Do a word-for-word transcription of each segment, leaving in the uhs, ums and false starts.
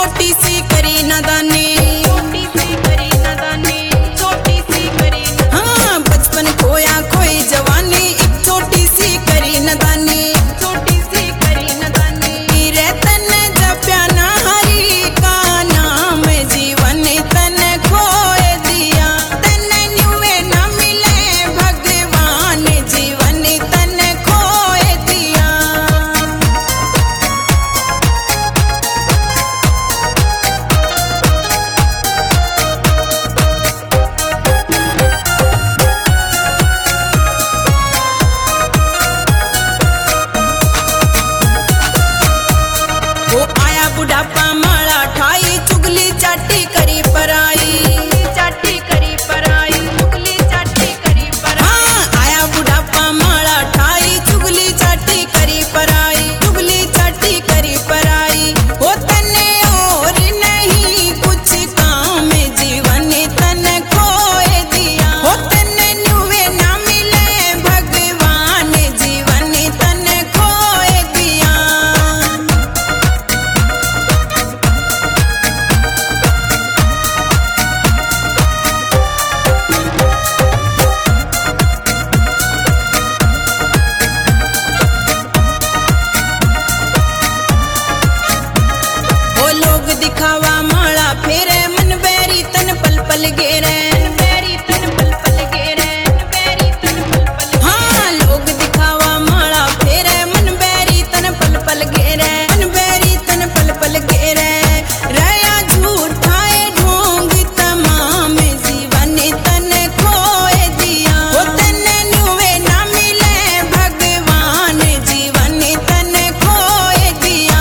छोटी सी करी नादानी, छोटी सी करी नादानी, छोटी सी करी। हाँ बचपन खोया खोई जवानी, एक छोटी सी करी नादानी, छोटी सी करी नादानी। रे तन जप्या ना हरि का नाम, जीवन तन खोए दिया। तन न्यूए न मिले भगवान, जीवन तन खोए दिया। वो आया बुढ़ापा माला ठाई, चुगली चाटी करी पराई, चाटी करी पराई, चुगली चाटी करी पराई। हाँ आया बुढ़ापा माला ठाई, चुगली चाटी करी पराई, चुगली चाटी करी पराई। वो तने और नहीं कुछ काम, जीवन तन खोए दिया। वो तने न्यूए ना मिले भगवान, जीवन तन खोए दिया। वो लोग दिखावा माला फेरे, मन बैरी तन पल पल गेरे, बैरी तन पल पल गेरे, बैरी तन पल पल। हाँ लोग दिखावा माला फेरे, मन बैरी तन पल पल गेरे, मन बैरी तन पल पल गेरे। रया झूठाए ढोंग तमाम, जीवन तन खोए दिया। वो तन न्यूए ना मिले भगवान, जीवन तन खोए दिया।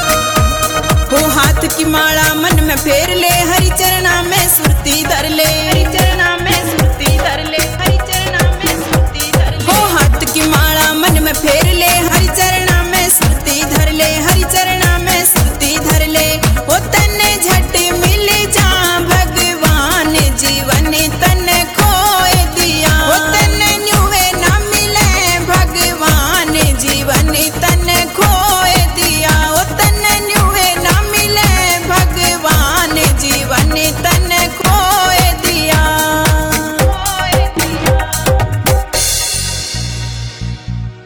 वो हाथ की माला मन में फेर ले, हरि चरणा में सुरती धर ले।